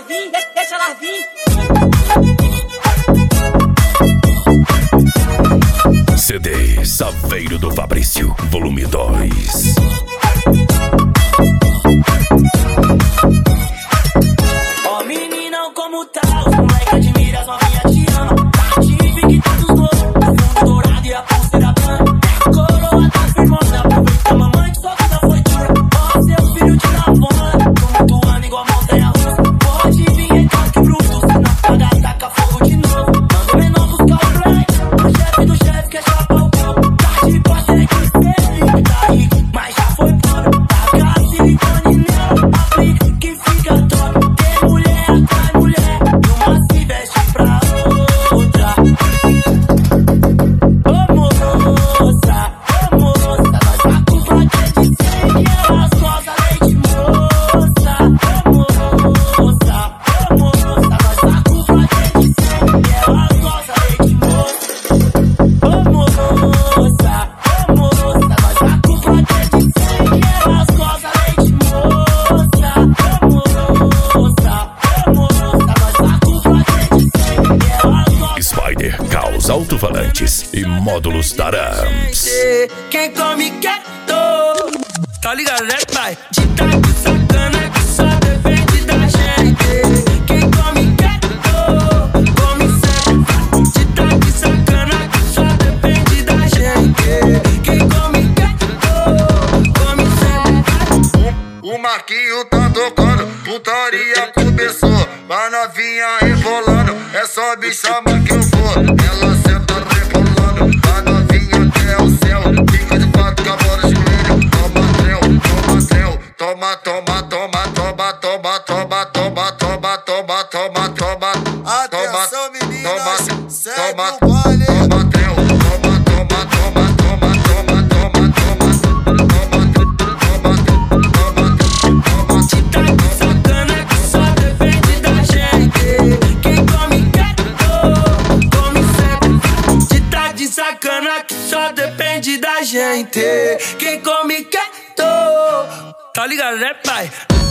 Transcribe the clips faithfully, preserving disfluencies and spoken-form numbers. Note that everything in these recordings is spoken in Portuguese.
vir, deixa ela vir. C D Saveiro do Fabrício, volume dois. Ó oh, meninão, como tá? Os moleque admira, as novinha te ama. Tá tive que tá dos loucos, o fundo dourado e a pulseira branca. A coroa tá firmona, aproveita mamãe que sua vida foi dura. Ó, seu filho te lavona, tumultuando igual montanha russa. Pode vir em toque bruto, se não pagar, taca fogo de novo. Manda o menor buscar o break, o chefe do chefe quer chapar o copo. Tá de pode ter que ser, tá rico, mas já foi fora. Taca silicone nela, aplica que fica top. Tem mulher atrai mulher, e uma se veste pra outra. Ô moça, ô moça, nós tá com plaquete de cem e elas gozam leite moça. Ô moça, ô moça, nós tá com plaquete de cem e elas gozam leite moça. Ô moça, ô moça, nós tá com plaquete de cem e elas gozam leite moça. Ô moça, ô moça, nós tá com plaquete de cem e elas gozam. Spider, Caos Alto-Falantes e Módulos Tarams. Quem come quieto, tá ligado, né, pai? De tá de sacana que só depende da gente. Quem come quieto, come sempre. De tá de sacana que só depende da gente. Quem come quieto, come sempre. O Marquinho tá tocando, putaria começou. Mas novinha rebolando, é só me chamar que eu vou. Ela senta rebolando, a novinha quer o céu. Fica de quatro com a bola de joelho. Toma trel, toma trel. Toma, toma, toma, toma, toma, toma, toma, toma, toma, toma, toma. Atenção, meninas, segue toma, o baile. toma trel, toma, toma, toma, toma, toma, toma, toma, toma, toma, toma, toma. De tá de sacana que só depende da gente. Quem come quieto, come sempre. De tá de sacana que só depende da gente. Quem come quieto, tá ligado, né, pai?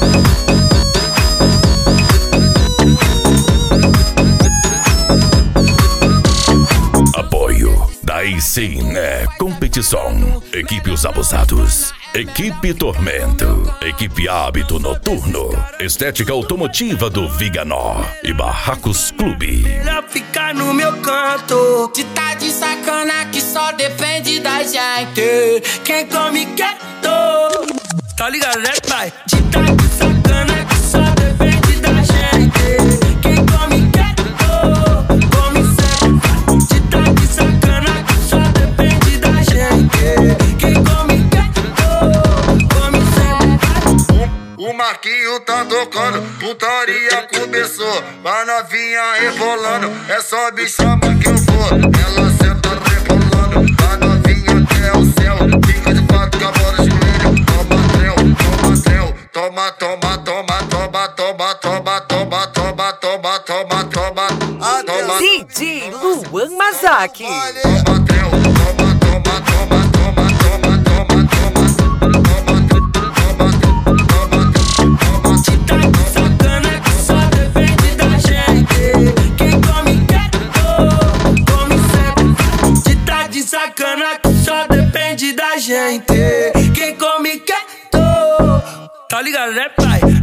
Apoio daí sim, né? Competição. Equipe Os Abusados. Equipe Tormento. Equipe Hábito Noturno. Estética Automotiva do Viganó. E Barracos Clube. Melhor ficar no meu canto. De tá de sacana que só depende da gente. Quem come quieto, tá ligado, né, pai? De tá de sacana que só depende da gente. Quem come quieto, come sempre. De tá de sacana que só depende da gente. Quem come quieto, come sempre. O Marquinho tá tocando, putaria começou. Mas novinha rebolando, é só me chamar que eu vou. Ela senta rebolando, a novinha quer o céu. Fica de quatro com a bola de joelho. Toma trel, toma trel. Toma, toma, toma, toma, toma, toma, toma, toma, toma, toma, toma. Toma, D J Luan Mazaki. toma trel, toma, toma, toma, toma, toma, toma, toma, toma, toma, toma. De tá de sacana que só depende da gente. Quem come quieto, come sempre. De tá de sacana que só depende da gente. Quem come quieto, tá ligado, né, pai?